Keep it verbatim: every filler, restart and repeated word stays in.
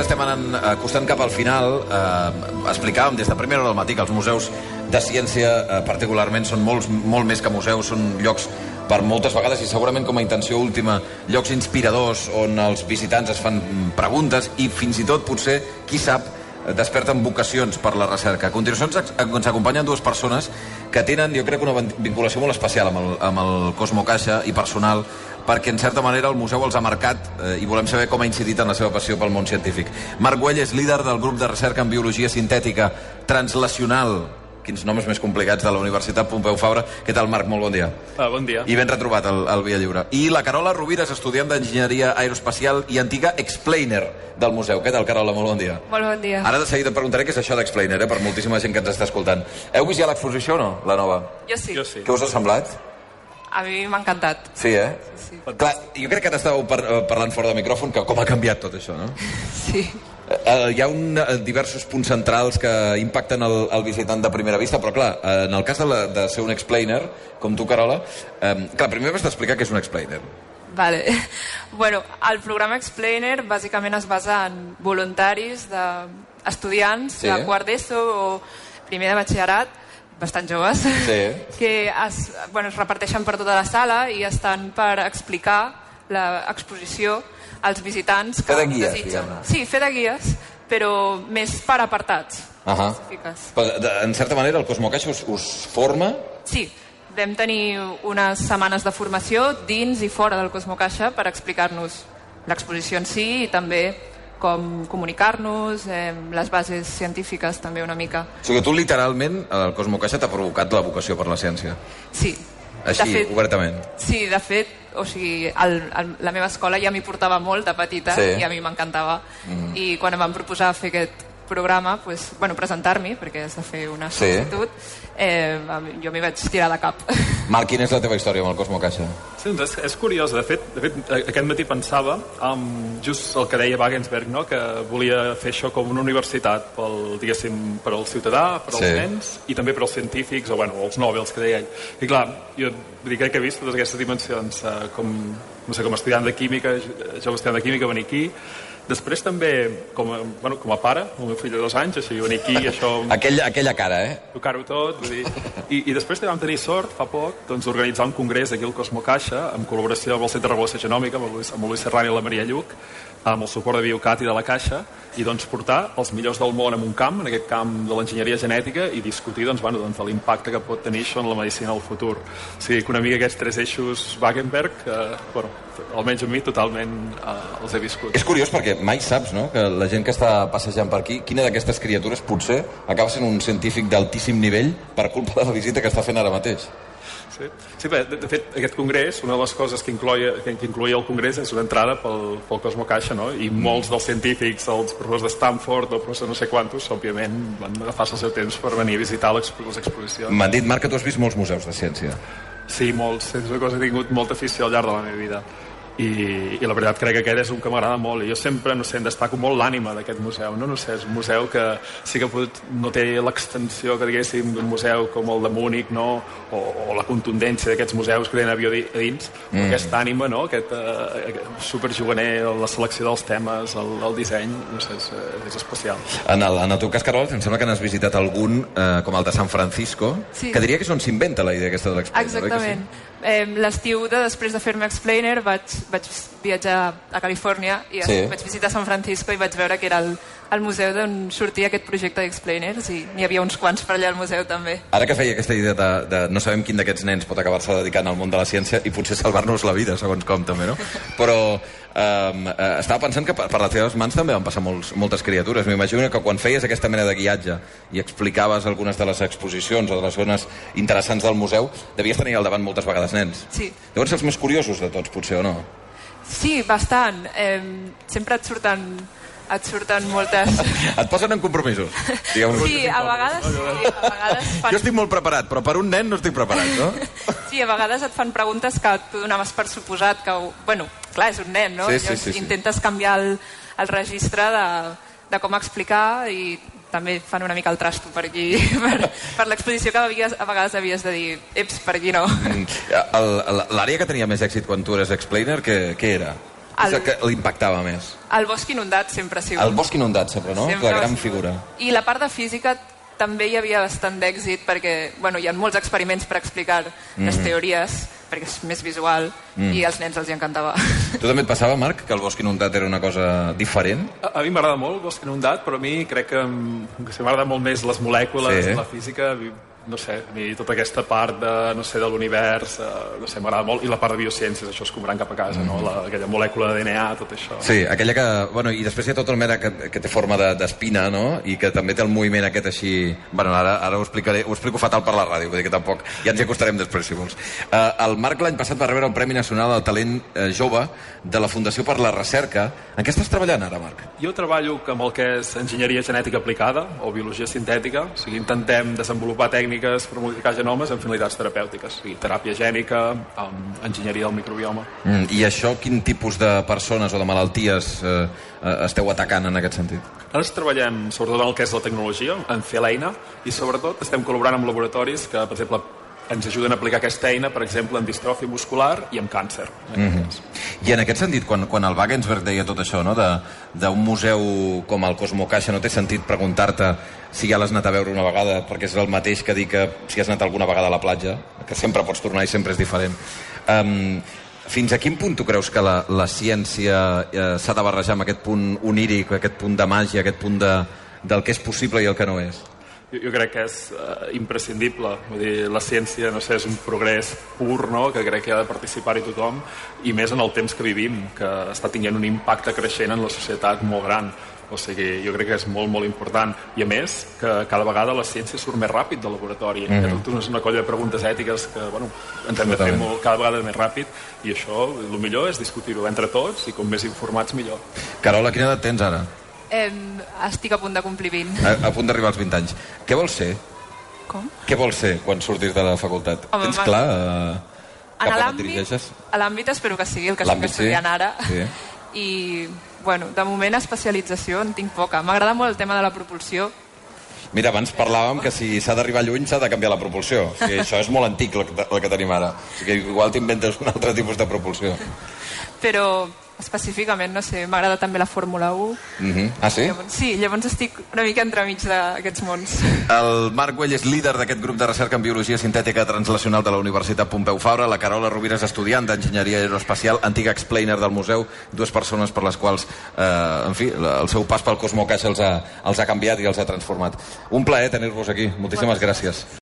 estem anant, acostant cap al final, eh, explicàvem des de primera hora del matí que els museus de ciència, eh, particularment, són molts, molt més que museus, són llocs per moltes vegades, i segurament com a intenció última, llocs inspiradors on els visitants es fan preguntes i fins i tot, potser, qui sap, desperten vocacions per la recerca. A continuació ens, ens acompanyen dues persones que tenen, jo crec, una vinculació molt especial amb el, amb el Cosmo Caixa i personal, perquè en certa manera el museu els ha marcat eh, i volem saber com ha incidit en la seva passió pel món científic. Marc Güell és líder del grup de recerca en biologia sintètica translacional, quins noms més complicats, de la Universitat Pompeu Fabra. Què tal, Marc? Molt bon dia. Ah, bon dia. I ben retrobat al, al Via Lliure. I la Carola Rovira és estudiant d'Enginyeria Aeroespacial i antiga explainer del museu. Què tal, Carola? Molt bon dia. Molt bon dia. Ara de seguida et preguntaré què és això d'explainer, eh, per moltíssima gent que ens està escoltant. Heu vist ja l'exposició o no, la nova? Jo sí. Jo sí. Què us ha semblat? A mi m'ha encantat. Sí, eh? Sí. Clar, jo crec que t'estàveu par parlant fora de micròfon, que com ha canviat tot això, no? Sí. Uh, hi ha un, uh, diversos punts centrals que impacten el, el visitant de primera vista, però clar, uh, en el cas de, la, de ser un explainer, com tu, Carola, um, clar, primer m'has d'explicar què és un explainer. Vale. Bueno, el programa Explainer bàsicament es basa en voluntaris d'estudiants Sí. de quart d'ESO o primer de batxillerat, bastant joves, Sí. que es, bueno, es reparteixen per tota la sala i estan per explicar l'exposició als visitants que Fer de guies, desitgen. diguem-ne. Sí, fer de guies, però més per apartats Uh -huh. específiques. Però, de, en certa manera, el Cosmo Caixa us, us forma... Sí, vam tenir unes setmanes de formació dins i fora del Cosmo Caixa per explicar-nos l'exposició en si i també com comunicar-nos, eh, les bases científiques també una mica. O sigui, tu literalment, el Cosmo Caixa t'ha provocat la vocació per la ciència. Sí. Així, de fet, obertament. Sí, de fet, o sigui, el, el, la meva escola ja m'hi portava molt de petita Sí. i a mi m'encantava. Mm. I quan em van proposar fer aquest programa, pues, bueno, presentar-m'hi, perquè has de fer una Sí. sol·licitud, eh, jo m'hi vaig tirar de cap. Marc, quina és la teva història amb el Cosmo Caixa? Sí, doncs és, és curiós. De fet, de fet, aquest matí pensava um, just el que deia Wagensberg, no? Que volia fer això com una universitat pel, diguéssim, per al ciutadà, per als Sí. nens i també per als científics, o bueno, els Nobels que deia ell. I clar, jo dic que he vist totes aquestes dimensions eh, com, no sé, com a estudiant de química, jo estudiant de química, venir aquí. Després també, com a, bueno, com a pare, el meu fill de dos anys, així venir aquí, això... Aquella, aquella cara, eh? Tocar-ho tot, vull dir... I, I després també vam tenir sort, fa poc, doncs, d'organitzar un congrés aquí al Cosmo Caixa, en col·laboració amb el Centre de Regulació Genòmica, amb el Lluís, amb el Lluís Serrano i la Maria Lluc, amb el suport de Biocat i de la Caixa, i doncs portar els millors del món en un camp, en aquest camp de l'enginyeria genètica, i discutir doncs, bueno, doncs, l'impacte que pot tenir això en la medicina al futur. O sigui, que una mica aquests tres eixos Wagenberg, eh, bueno, almenys a mi totalment eh, els he viscut. És curiós perquè mai saps, no?, que la gent que està passejant per aquí, quina d'aquestes criatures potser acaba sent un científic d'altíssim nivell per culpa de la visita que està fent ara mateix. Sí, sí bé, de, de fet, aquest congrés, una de les coses que incloia, que, que incloïa el congrés és una entrada pel, pel Cosmo Caixa, no? I molts dels científics, els professors de Stanford, o professors no sé quantos, òbviament van agafar-se el seu temps per venir a visitar les exposicions. M'han dit, Marc, que tu has vist molts museus de ciència. Sí, molts. És una cosa que he tingut molta afició al llarg de la meva vida. I, i la veritat crec que aquest és un que m'agrada molt i jo sempre, no sé, en destaco molt l'ànima d'aquest museu, no? No sé, és un museu que sí que pot, no té l'extensió que diguéssim d'un museu com el de Múnich, no? O, o la contundència d'aquests museus que tenen avió a dins, mm. aquesta ànima, no? Aquest uh, superjuganer, la selecció dels temes, el, el disseny, no sé, és, és especial. En el, en el teu cas, Carola, em sembla que n'has visitat algun, eh, com el de San Francisco, Sí. que diria que és on s'inventa la idea aquesta de l'explainer. Exactament. Eh, L'estiu de després de fer-me explainer vaig, vaig viatjar a Califòrnia i Sí. vaig visitar San Francisco i vaig veure que era el, el museu d'on sortia aquest projecte d'explainers i n'hi havia uns quants per allà al museu també. Ara que feia aquesta idea de, de no sabem quin d'aquests nens pot acabar-se dedicant al món de la ciència i potser salvar-nos la vida, segons com també, no? Però um, eh, estava pensant que per, per les teves mans també van passar molts, moltes criatures. M'imagino que quan feies aquesta mena de guiatge i explicaves algunes de les exposicions o de les zones interessants del museu, devies tenir al davant moltes vegades nens. Sí. Deuen ser els més curiosos de tots, potser, o no? Sí, bastant. Eh, sempre et surten, et surten moltes... Et posen en compromisos. Sí, a vegades, sí, a vegades fan... Jo estic molt preparat, però per un nen no estic preparat, no? Sí, a vegades et fan preguntes que tu donaves per suposat que... Bueno, clar, és un nen, no? Sí, sí, Llavors sí, sí. intentes canviar el, el registre de, de com explicar i també fan una mica el trasto per aquí, per, per l'exposició que havies, a vegades havies de dir eps, per aquí no. El- el- L'àrea que tenia més èxit quan tu eres explainer, què, què era? El... És el que l'impactava més. El bosc inundat sempre ha sigut. El bosc inundat sempre, no? Sempre la gran figura. I la part de física també hi havia bastant d'èxit perquè bueno, hi ha molts experiments per explicar mm-hmm. les teories, perquè és més visual mm. i als nens els hi encantava. Tu també et passava, Marc, que el bosc inundat era una cosa diferent? A, a mi m'agrada molt el bosc inundat, però a mi crec que, que m'agrada molt més les molècules, sí. la física, no sé, a mi tota aquesta part de, no sé, de l'univers, eh, no sé, m'agrada molt, i la part de biociències, això es cobrant cap a casa, mm. no? La, aquella molècula de D N A, tot això. Sí, aquella que, bueno, i després hi ha tota el mera que, que té forma d'espina, de, no? I que també té el moviment aquest així, bueno, ara, ara ho explicaré, ho explico fatal per la ràdio, vull dir que tampoc, ja ens hi acostarem després, si vols. Uh, el Marc l'any passat va rebre el Premi Nacional del Talent uh, Jove de la Fundació per la Recerca. En què estàs treballant ara, Marc? Jo treballo amb el que és enginyeria genètica aplicada, o biologia sintètica, o sigui, intentem desenvolupar tècniques per modificar genomes en finalitats terapèutiques, o sigui, teràpia gènica, um, enginyeria del microbioma. Mm, I això, quin tipus de persones o de malalties eh, esteu atacant en aquest sentit? Nosaltres treballem sobretot en el que és la tecnologia, en fer l'eina, i sobretot estem col·laborant amb laboratoris que, per exemple, ens ajuden a aplicar aquesta eina, per exemple, en distròfia muscular i en càncer. En mm-hmm. I en aquest sentit, quan, quan el Wagensberg deia tot això, no? d'un museu com el Cosmocaixa, no té sentit preguntar-te si ja l'has anat a veure una vegada, perquè és el mateix que dir que si has anat alguna vegada a la platja, que sempre pots tornar i sempre és diferent. Um, fins a quin punt tu creus que la, la ciència eh, s'ha de barrejar amb aquest punt oníric, aquest punt de màgia, aquest punt de, del que és possible i el que no és? Jo, jo crec que és uh, imprescindible. Vull dir, la ciència, no sé, és un progrés pur, no?, que crec que ha de participar-hi tothom, i més en el temps que vivim, que està tinguent un impacte creixent en la societat molt gran. O sigui, jo crec que és molt, molt important. I a més, que cada vegada la ciència surt més ràpid del laboratori. Mm-hmm. Aquest és una colla de preguntes ètiques que, bueno, ens hem de fer molt, cada vegada més ràpid, i això, el millor és discutir-ho entre tots, i com més informats, millor. Carola, quina edat tens ara? Eh, estic a punt de complir vint. A, a punt d'arribar als vint anys. Què vols ser? Com? Què vols ser quan surtis de la facultat? Home, Tens clar eh, cap on et dirigeixes? A l'àmbit espero que sigui el que estic estudiant sí. ara. Sí. I, bueno, de moment especialització en tinc poca. M'agrada molt el tema de la propulsió. Mira, abans parlàvem que si s'ha d'arribar lluny s'ha de canviar la propulsió. O sigui, això és molt antic el que, el que tenim ara. O sigui, igual t'inventes un altre tipus de propulsió. Però específicament, no sé, m'agrada també la Fórmula u. Mm-hmm. Ah, sí? Llavors, sí, llavors estic una mica entremig d'aquests mons. El Marc Güell és líder d'aquest grup de recerca en biologia sintètica translacional de la Universitat Pompeu Fabra. La Carola Rovira és estudiant d'enginyeria aeroespacial, antiga explainer del museu, dues persones per les quals, eh, en fi, el seu pas pel Cosmocaixa els ha, els ha canviat i els ha transformat. Un plaer tenir-vos aquí. Moltíssimes gràcies.